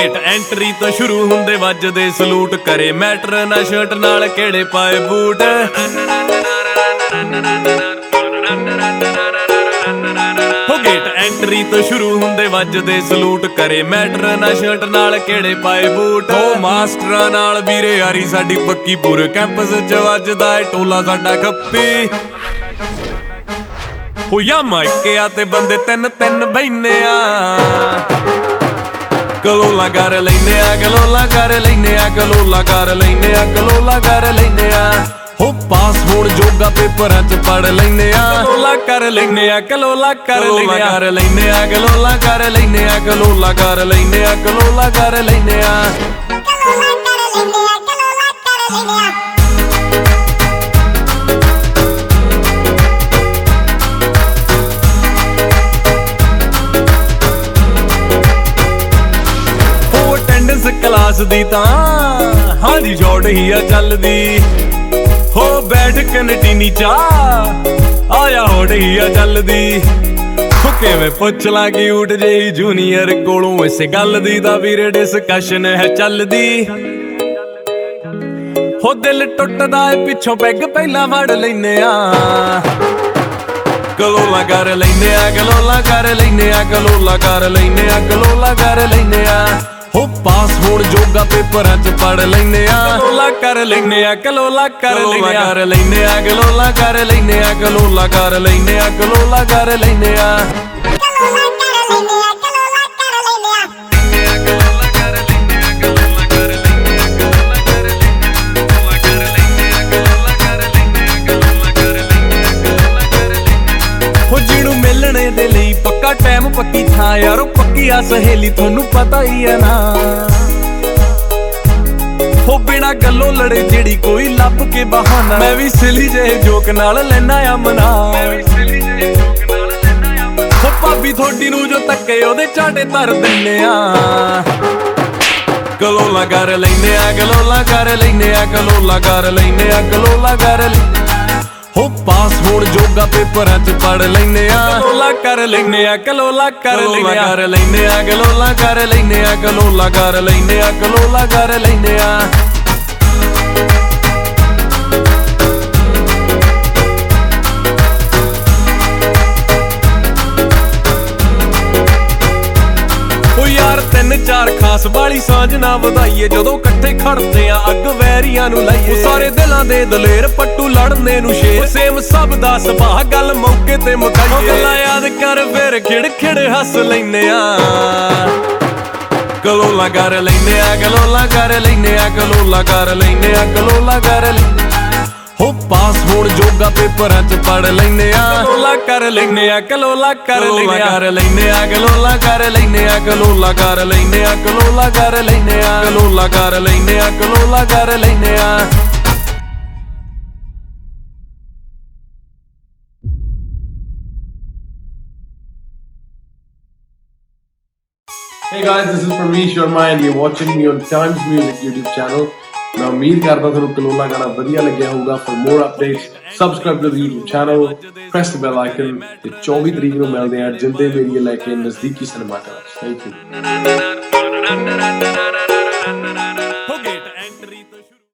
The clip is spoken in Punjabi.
ਗੇਟ ਐਂਟਰੀ ਤੋਂ ਸ਼ੁਰੂ ਹੁੰਦੇ ਵੱਜਦੇ ਸਲੂਟ, ਕਰੇ ਮੈਟਰ ਨਾ ਸ਼ਰਟ ਨਾਲ ਕਿਹੜੇ ਪਾਏ ਬੂਟ। ਗੇਟ ਐਂਟਰੀ ਤੋਂ ਸ਼ੁਰੂ ਹੁੰਦੇ ਵੱਜਦੇ ਸਲੂਟ, ਕਰੇ ਮੈਟਰ ਨਾ ਸ਼ਰਟ ਨਾਲ ਕਿਹੜੇ ਪਾਏ ਬੂਟ। ਉਹ ਮਾਸਟਰਾਂ ਨਾਲ ਵੀਰੇ ਯਾਰੀ ਸਾਡੀ ਪੱਕੀ, ਪੂਰੇ ਕੈਂਪਸ 'ਚ ਵੱਜਦਾ ਏ ਟੋਲਾ ਸਾਡਾ ਖੱਪੀ। ਹੋਇਆ ਮਾਇਕਿਆਂ ਤੇ ਬੰਦੇ ਤਿੰਨ ਤਿੰਨ ਬੈਨੇ ਆ, ਗਲੋਲਾ ਕਰ ਲੈਨੇ ਆ, ਗਲੋਲਾ ਕਰ ਲੈਨੇ ਆ, ਗਲੋਲਾ ਕਰ ਲੈਨੇ ਆ, ਗਲੋਲਾ ਕਰ ਲੈਨੇ ਆ। ਹੋ ਪਾਸ ਹੋਣ ਜੋਗਾ ਪੇਪਰਾਂ 'ਚ ਪੜ ਲੈਨੇ ਆ, ਗਲੋਲਾ ਕਰ ਲੈਨੇ ਆ, ਗਲੋਲਾ ਕਰ ਲੈਨੇ ਆ, ਕਰ ਲੈਨੇ ਆ, ਗਲੋਲਾ ਕਰ ਲੈਨੇ ਆ, ਗਲੋਲਾ ਕਰ ਲੈਨੇ ਆ, ਗਲੋਲਾ ਕਰ ਲੈਨੇ ਆ। ਕਲਾਸ ਦੀ ਤਾਂ ਹਾਂਜੀ ਜੋੜ ਹੀ ਆ ਚੱਲਦੀ, ਹੋ ਬੈਠ ਕੈਂਟੀਨੀ ਚਾ ਆਇਆ ਹੋੜ ਹੀ ਆ ਚੱਲਦੀ। ਹੋ ਕਿਵੇਂ ਪੁੱਛ ਲਾਂ ਕਿਊਟ ਜਿਹੀ ਜੂਨੀਅਰ ਕੋਲੋਂ, ਇਸ ਗੱਲ ਦੀ ਤਾਂ ਵੀਰੇ ਡਿਸਕਸ਼ਨ ਹੈ ਚੱਲਦੀ। ਹੋ ਦਿਲ ਟੁੱਟਦਾ ਏ ਪਿੱਛੋਂ ਪੈਗ ਪਹਿਲਾਂ ਵੜ ਲੈਨੇ ਆ, ਗਲੋਲਾ ਕਰ ਲੈਨੇ ਆ, ਗਲੋਲਾ ਕਰ ਲੈਨੇ ਆ, ਗਲੋਲਾ ਕਰ ਲੈਨੇ ਆ, ਗਲੋਲਾ ਕਰ ਲੈਨੇ ਆ। ਹੋ ਪਾਸ ਹੋਣ ਜੋਗਾ ਪੇਪਰਾਂ 'ਚ ਪੜ ਲੈਨੇ ਆ, ਗਲੋਲਾ ਕਰ ਲੈਨੇ ਆ, ਗਲੋਲਾ ਕਰ ਲੈਨੇ ਆ, ਕਰ ਲੈਨੇ ਆ, ਗਲੋਲਾ ਕਰ ਲੈਨੇ ਆ, ਗਲੋਲਾ ਕਰ ਲੈਨੇ ਆ, ਗਲੋਲਾ ਕਰ ਲੈਨੇ ਆ। ਮਿਲਣੇ ਦੇ ਲਈ ਪੱਕਾ ਟਾਈਮ ਪੱਕੀ ਥਾਂ ਯਾਰੋ, ਪੱਕੀ ਆ ਸਹੇਲੀ ਤੁਹਾਨੂੰ ਪਤਾ ਹੀ ਆ ਨਾ। ਹੋ ਬਿਨਾ ਗੱਲੋਂ ਲੜੇ ਜਿਹੜੀ ਕੋਈ ਲੱਭ ਕੇ ਬਹਾਨਾ, ਮੈਂ ਵੀ ਸਿਲੀ ਜਿਹੇ ਜੋਕ ਨਾਲ ਲੈਣਾ ਆ ਮਨਾ। ਹੋ ਭਾਬੀ ਥੋੜੀ ਨੂੰ ਜੋ ਤੱਕੇ ਉਹਦੇ ਝਾਟੇ ਧਰ ਦਿੰਨੇ ਆ, ਗਲੋਲਾ ਕਰ ਲੈਨੇ ਆ, ਗਲੋਲਾ ਕਰ ਲੈਨੇ ਆ, ਗਲੋਲਾ ਕਰ ਲੈਨੇ ਆ, ਗਲੋਲਾ ਕਰ ਲੈਨੇ। ਹੋ ਪਾਸ ਹੋਣ ਜੋਗਾ ਪੇਪਰਾਂ 'ਚ ਪੜ ਲੈਨੇ ਆ, ਗਲੋਲਾ ਕਰ ਲੈਨੇ ਆ, ਗਲੋਲਾ ਕਰ ਲੈਨੇ ਆ, ਕਰ ਲੈਨੇ ਆ, ਗਲੋਲਾ ਕਰ ਲੈਨੇ ਆ, ਗਲੋਲਾ ਕਰ ਲੈਨੇ ਆ, ਗਲੋਲਾ ਕਰ ਲੈਨੇ ਆ। ਯਾਰ ਤਿੰਨ ਚਾਰ ਖਾਸ ਵਾਲੀ ਸਾਂਝ ਨਾ ਵਧਾਈਏ, ਜਦੋਂ ਇਕੱਠੇ ਖੜਦੇ ਆ ਅੱਗ ਵੈਰੀਆਂ ਨੂੰ ਲਾਈਏ। ਸਾਰੇ ਦਿਲਾਂ ਦੇ ਦਲੇਰ ਪੱਟੂ ਲੜਨੇ ਨੂੰ ਸ਼ੇਰ, ਸੇਮ ਸਭ ਦਾ ਸੁਭਾਅ ਗੱਲ ਮੌਕੇ ਤੇ ਮੁਕਾਈਏ। ਗੱਲਾਂ ਯਾਦ ਕਰ ਫਿਰ ਖਿੜ ਖਿੜ ਹੱਸ ਲੈਨੇ ਆ, ਗਲੋਲਾ ਕਰ ਲੈਨੇ ਆ, ਗਲੋਲਾ ਕਰ ਲੈਨੇ ਆ, ਗਲੋਲਾ ਕਰ ਲੈਨੇ ਆ, ਗਲੋਲਾ ਕਰ ਲੈਨੇ। ਹੋ ਪਾਸ ਹੋਣ ਜੋਗਾ ਪੇਪਰਾਂ 'ਚ ਪੜ ਲੈਨੇ ਆ, ਗਲੋਲਾ ਕਰ ਲੈਨੇ ਆ, ਗਲੋਲਾ ਕਰ ਲੈਨੇ ਆ, ਕਰ ਲੈਨੇ ਆ, ਗਲੋਲਾ ਕਰ ਲੈਨੇ ਆ, ਗਲੋਲਾ ਕਰ ਲੈਨੇ ਆ, ਗਲੋਲਾ ਕਰ ਲੈਨੇ ਆ, ਗਲੋਲਾ ਕਰ ਲੈਨੇ ਆ, ਗਲੋਲਾ ਕਰ ਲੈਨੇ ਆ। Hey guys, this is Parmesh Sharma and you're watching me on Times Music YouTube channel. मैं उम्मीद करता ਤੁਹਾਨੂੰ ਕਲੋਲਾ ਗਾਣਾ ਵਧੀਆ ਲੱਗਿਆ ਹੋਊਗਾ। For more updates, subscribe to the YouTube channel, press the bell icon ਤੇ 24 ਤਰੀਕ ਨੂੰ ਮਿਲਦੇ ਆ ਜਿੰਦੇ ਮੇਰੀ ਲੈ ਕੇ ਨਜ਼ਦੀਕੀ ਸਿਨੇਮਾ ਘਰ। Thank you.